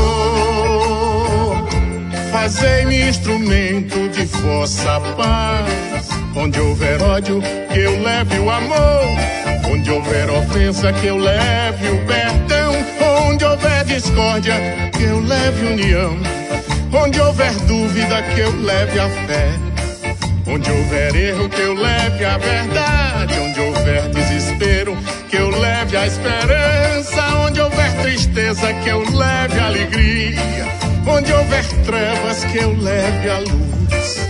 Fazei-me instrumento de vossa paz. Onde houver ódio, que eu leve o amor. Onde houver ofensa, que eu leve o perdão. Onde houver discórdia, que eu leve união. Onde houver dúvida, que eu leve a fé. Onde houver erro, que eu leve a verdade. Onde houver desespero, que eu leve a esperança. Onde houver tristeza, que eu leve a alegria. Onde houver trevas, que eu leve a luz.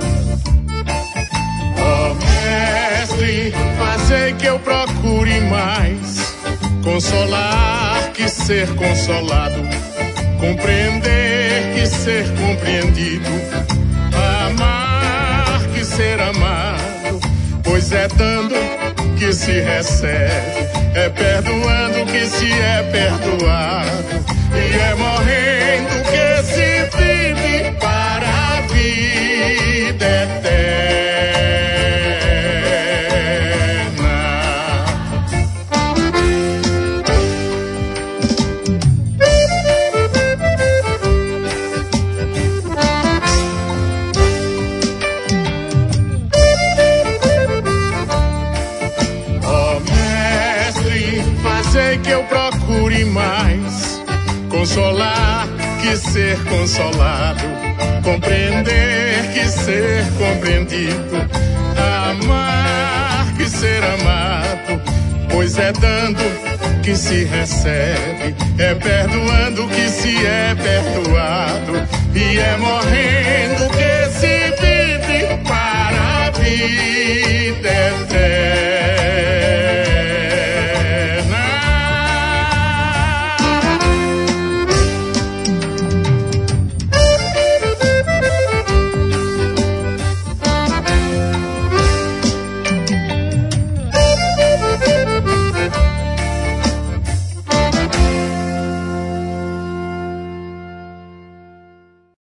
Ó Mestre, fazei que eu procure mais consolar que ser consolado, compreender que ser compreendido, amar que ser amado, pois é dando que se recebe, é perdoando que se é perdoado, e é morrendo que se vive para a vida eterna. Ó Mestre, fazei que eu procure mais consolar que ser consolado, compreender que ser compreendido, amar que ser amado, pois é dando que se recebe, é perdoando que se é perdoado, e é morrer